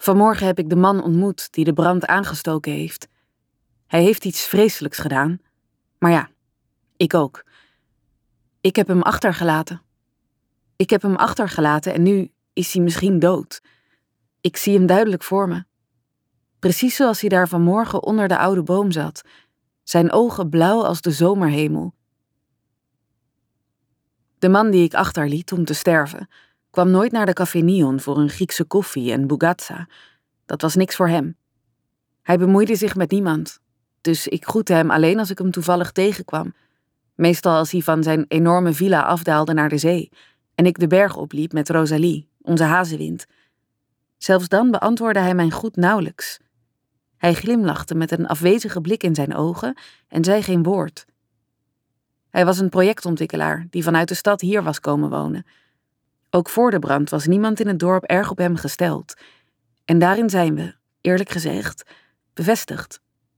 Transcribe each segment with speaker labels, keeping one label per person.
Speaker 1: Vanmorgen heb ik de man ontmoet die de brand aangestoken heeft. Hij heeft iets vreselijks gedaan. Maar ja, ik ook. Ik heb hem achtergelaten. En nu is hij misschien dood. Ik zie hem duidelijk voor me. Precies zoals hij daar vanmorgen onder de oude boom zat. Zijn ogen blauw als de zomerhemel. De man die ik achterliet om te sterven, kwam nooit naar de Café Neon voor een Griekse koffie en bougatsa. Dat was niks voor hem. Hij bemoeide zich met niemand. Dus ik groette hem alleen als ik hem toevallig tegenkwam. Meestal als hij van zijn enorme villa afdaalde naar de zee en ik de berg opliep met Rosalie, onze hazewind. Zelfs dan beantwoordde hij mijn groet nauwelijks. Hij glimlachte met een afwezige blik in zijn ogen en zei geen woord. Hij was een projectontwikkelaar die vanuit de stad hier was komen wonen. Ook voor de brand was niemand in het dorp erg op hem gesteld. En daarin zijn we, eerlijk gezegd, bevestigd.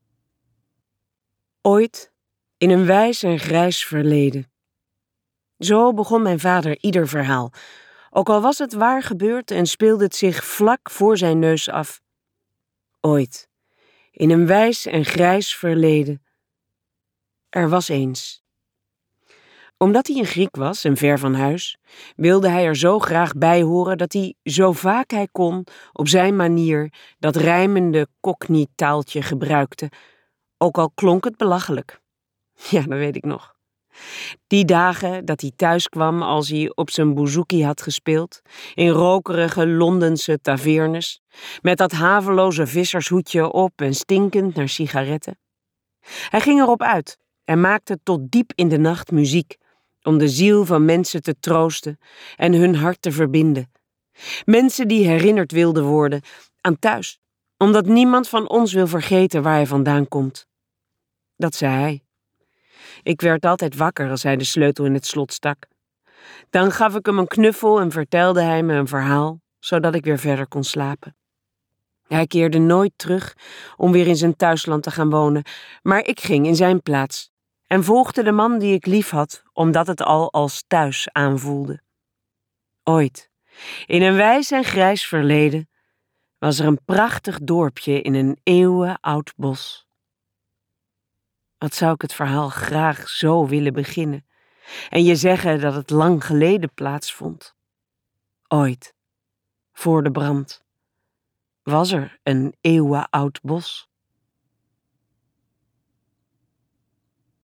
Speaker 2: Ooit, in een wijs en grijs verleden. Zo begon mijn vader ieder verhaal. Ook al was het waar gebeurd en speelde het zich vlak voor zijn neus af. Ooit, in een wijs en grijs verleden. Er was eens. Omdat hij een Griek was en ver van huis, wilde hij er zo graag bij horen dat hij, zo vaak hij kon, op zijn manier dat rijmende cockney-taaltje gebruikte, ook al klonk het belachelijk. Ja, dat weet ik nog. Die dagen dat hij thuis kwam als hij op zijn bouzouki had gespeeld, in rokerige Londense tavernes, met dat haveloze vissershoedje op en stinkend naar sigaretten. Hij ging erop uit en maakte tot diep in de nacht muziek, om de ziel van mensen te troosten en hun hart te verbinden. Mensen die herinnerd wilden worden aan thuis, omdat niemand van ons wil vergeten waar hij vandaan komt. Dat zei hij. Ik werd altijd wakker als hij de sleutel in het slot stak. Dan gaf ik hem een knuffel en vertelde hij me een verhaal, zodat ik weer verder kon slapen. Hij keerde nooit terug om weer in zijn thuisland te gaan wonen, maar ik ging in zijn plaats en volgde de man die ik lief had, omdat het al als thuis aanvoelde. Ooit, in een wijs en grijs verleden, was er een prachtig dorpje in een eeuwenoud bos. Wat zou ik het verhaal graag zo willen beginnen en je zeggen dat het lang geleden plaatsvond. Ooit, voor de brand, was er een eeuwenoud bos.